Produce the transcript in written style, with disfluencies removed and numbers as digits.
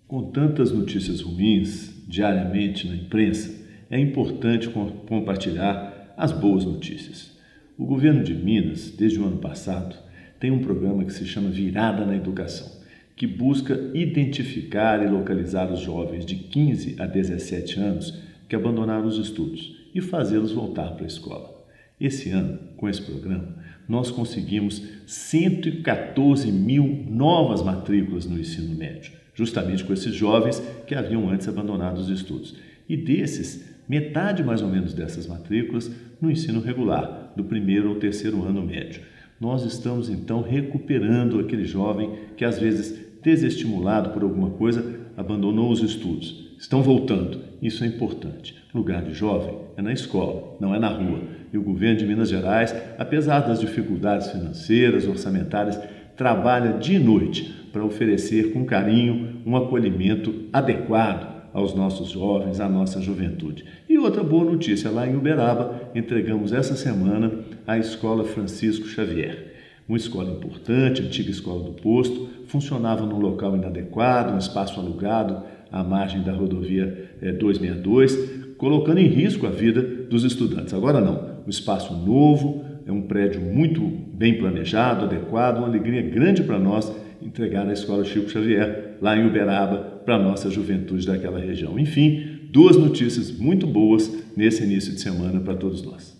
Com tantas notícias ruins diariamente na imprensa, é importante compartilhar as boas notícias. O governo de Minas, desde o ano passado, tem um programa que se chama Virada na Educação, que busca identificar e localizar os jovens de 15 a 17 anos que abandonaram os estudos e fazê-los voltar para a escola. Esse ano, com esse programa, nós conseguimos 114 mil novas matrículas no ensino médio, justamente com esses jovens que haviam antes abandonado os estudos. E desses, metade mais ou menos dessas matrículas no ensino regular, do primeiro ao terceiro ano médio. Nós estamos então recuperando aquele jovem que às vezes, desestimulado por alguma coisa, abandonou os estudos. Estão voltando. Isso é importante. O lugar de jovem é na escola, não é na rua. E o governo de Minas Gerais, apesar das dificuldades financeiras, orçamentárias, trabalha dia e noite para oferecer com carinho um acolhimento adequado aos nossos jovens, à nossa juventude. E outra boa notícia, lá em Uberaba, entregamos essa semana a Escola Francisco Xavier. Uma escola importante, antiga escola do posto, funcionava num local inadequado, um espaço alugado à margem da rodovia 262, colocando em risco a vida dos estudantes. Agora não, um espaço novo, é um prédio muito bem planejado, adequado, uma alegria grande para nós entregar a Escola Chico Xavier lá em Uberaba para a nossa juventude daquela região. Enfim, duas notícias muito boas nesse início de semana para todos nós.